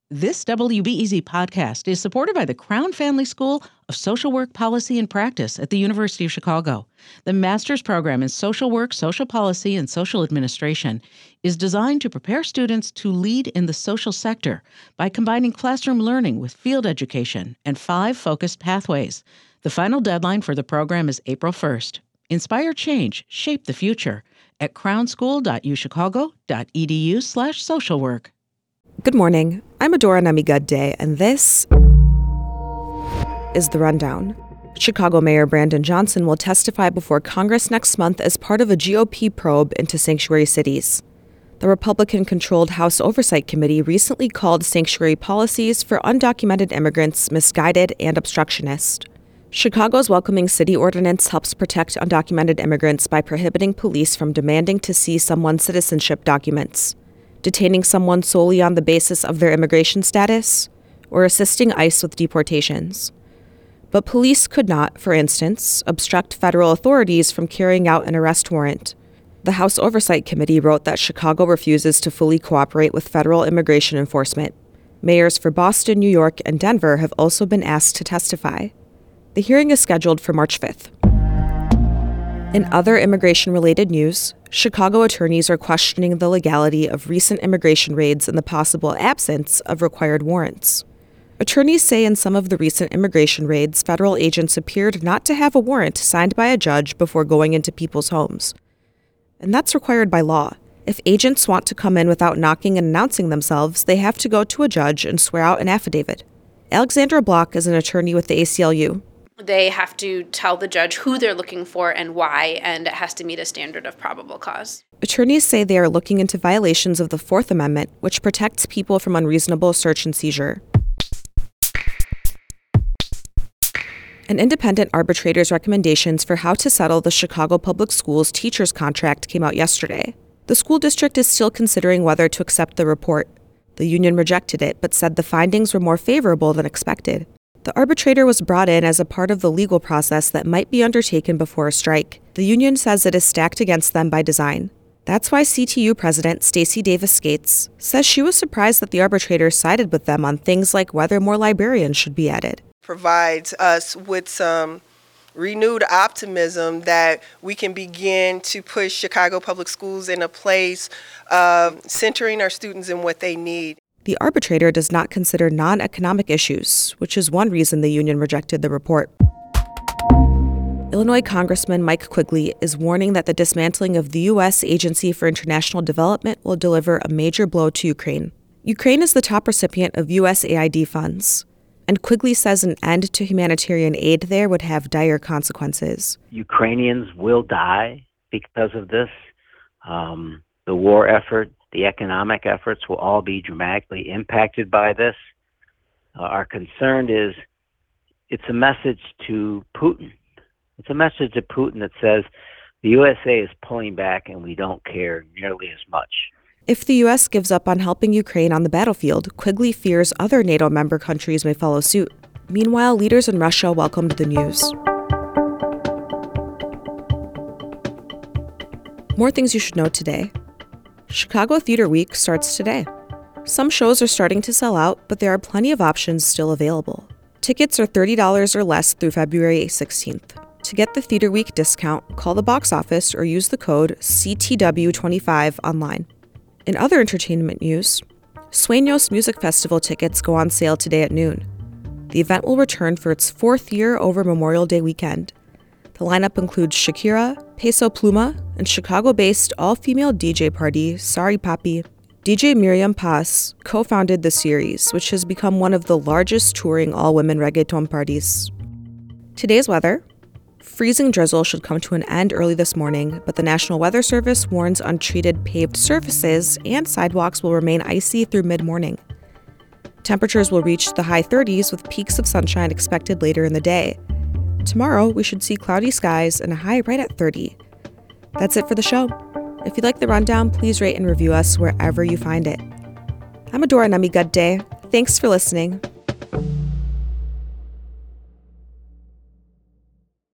This WBEZ podcast is supported by the Crown Family School of Social Work Policy and Practice at the University of Chicago. The master's program in social work, social policy, and social administration is designed to prepare students to lead in the social sector by combining classroom learning with field education and 5 focused pathways. The final deadline for the program is April 1st. Inspire change, shape the future at crownschool.uchicago.edu/socialwork. Good morning. I'm Adora Namigadde, and this is The Rundown. Chicago Mayor Brandon Johnson will testify before Congress next month as part of a GOP probe into sanctuary cities. The Republican-controlled House Oversight Committee recently called sanctuary policies for undocumented immigrants misguided and obstructionist. Chicago's Welcoming City Ordinance helps protect undocumented immigrants by prohibiting police from demanding to see someone's citizenship documents, detaining someone solely on the basis of their immigration status, or assisting ICE with deportations. But police could not, for instance, obstruct federal authorities from carrying out an arrest warrant. The House Oversight Committee wrote that Chicago refuses to fully cooperate with federal immigration enforcement. Mayors for Boston, New York, and Denver have also been asked to testify. The hearing is scheduled for March 5th. In other immigration-related news, Chicago attorneys are questioning the legality of recent immigration raids and the possible absence of required warrants. Attorneys say in some of the recent immigration raids, federal agents appeared not to have a warrant signed by a judge before going into people's homes. And that's required by law. If agents want to come in without knocking and announcing themselves, they have to go to a judge and swear out an affidavit. Alexandra Block is an attorney with the ACLU. They have to tell the judge who they're looking for and why, and it has to meet a standard of probable cause. Attorneys say they are looking into violations of the Fourth Amendment, which protects people from unreasonable search and seizure. An independent arbitrator's recommendations for how to settle the Chicago Public Schools teachers' contract came out yesterday. The school district is still considering whether to accept the report. The union rejected it, but said the findings were more favorable than expected. The arbitrator was brought in as a part of the legal process that might be undertaken before a strike. The union says it is stacked against them by design. That's why CTU President Stacey Davis Skates says she was surprised that the arbitrator sided with them on things like whether more librarians should be added. Provides us with some renewed optimism that we can begin to push Chicago Public Schools in a place of centering our students in what they need. The arbitrator does not consider non-economic issues, which is one reason the union rejected the report. Illinois Congressman Mike Quigley is warning that the dismantling of the U.S. Agency for International Development will deliver a major blow to Ukraine. Ukraine is the top recipient of USAID funds, and Quigley says an end to humanitarian aid there would have dire consequences. Ukrainians will die because of this. The war effort, the economic efforts will all be dramatically impacted by this. Our concern is it's a message to Putin. It's a message to Putin that says the USA is pulling back and we don't care nearly as much. If the U.S. gives up on helping Ukraine on the battlefield, Quigley fears other NATO member countries may follow suit. Meanwhile, leaders in Russia welcomed the news. More things you should know today. Chicago Theater Week starts today. Some shows are starting to sell out, but there are plenty of options still available. Tickets are $30 or less through February 16th. To get the Theater Week discount, call the box office or use the code CTW25 online. In other entertainment news, Sueños Music Festival tickets go on sale today at noon. The event will return for its 4th year over Memorial Day weekend. The lineup includes Shakira, Peso Pluma, and Chicago-based all-female DJ party Sorry Papi. DJ Miriam Paz co-founded the series, which has become one of the largest touring all-women reggaeton parties. Today's weather. Freezing drizzle should come to an end early this morning, but the National Weather Service warns untreated paved surfaces and sidewalks will remain icy through mid-morning. Temperatures will reach the high 30s with peaks of sunshine expected later in the day. Tomorrow, we should see cloudy skies and a high right at 30. That's it for the show. If you like The Rundown, please rate and review us wherever you find it. I'm Adora Namigadde. Thanks for listening.